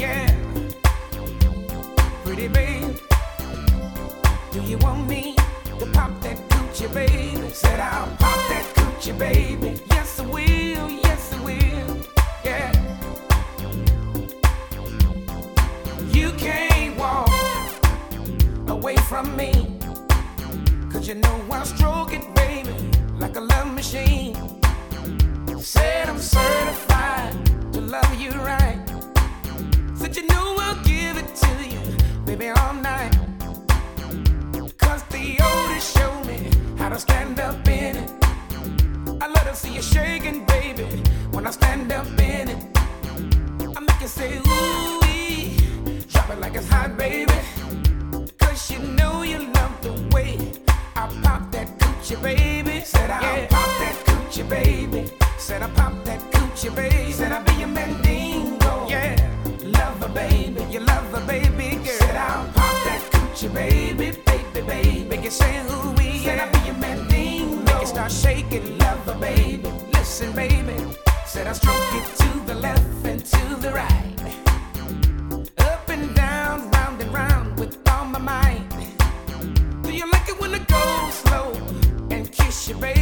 Yeah, pretty babe, do you want me to pop that coochie, baby? Said I'll pop that coochie, baby. Yes, I will, yes, I will. Yeah, you can't walk away from me, 'cause you know I'll stroke it, baby, like a love machine. Said I'm certified to love you right. Said you know I'll give it to you, baby, all night. 'Cause the oldest showed me how to stand up in it. I love to see you shaking, baby, when I stand up in it. I make you say ooh-wee, drop it like it's hot, baby. 'Cause you know you love the way I pop that coochie, baby. Said I'll pop that coochie, baby. Said I pop that coochie, baby. Said I'll be your mandingo. Yeah, lover, baby. You love her, baby girl. Said I'll pop that coochie, baby, baby, baby. Make you say ooh wee. Said I'll be your mandingo. Make you start shaking, lover, baby. Listen, baby. Said I stroke it to the left and to the right, up and down, round and round with all my might. Do you like it when it goes slow and kiss you, baby?